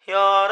یار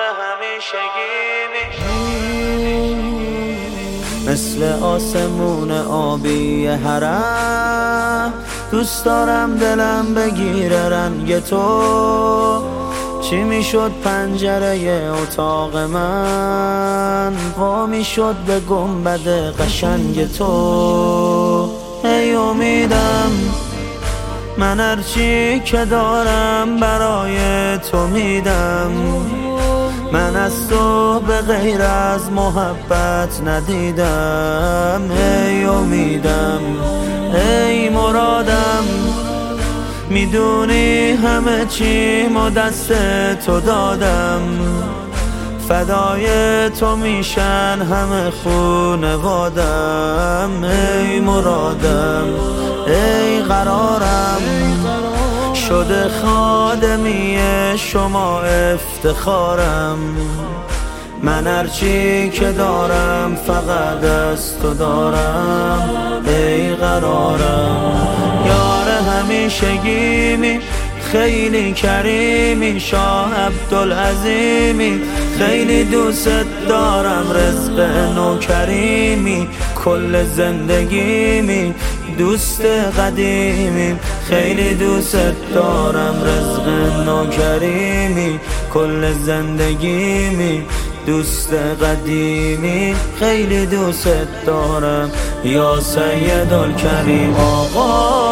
همیشگی مثل آسمون آبی حرم، دوست دارم دلم بگیره رنگ تو. چی میشد پنجره اتاق من وا میشد به گنبد قشنگ تو. ای امیدم من هرچی که دارم برای تو میدم. من از تو به غیر از محبت ندیدم. ای امیدم ای مرادم، میدونی همه چیمو دست تو دادم. فدای تو میشن همه خونوادم. ای مرادم ای قرارم، شده خادمی شما افتخارم. من هرچی که دارم فقط از تو دارم. ای قرارم یار همیشگیمی، خیلی کریمی شاه عبدالعظیمی. خیلی دوست دارم رزق نوکریمی، کل زندگیمی دوست قدیمی. خیلی دوست دارم رزق نوکریمی، کل زندگیمی دوست قدیمی. خیلی دوست دارم یا سیدالکریم آقا،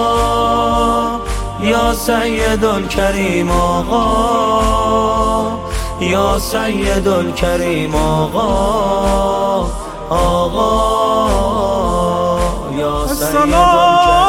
یا سیدالکریم آقا، یا سیدالکریم آقا، آقا یا سیدالکریم.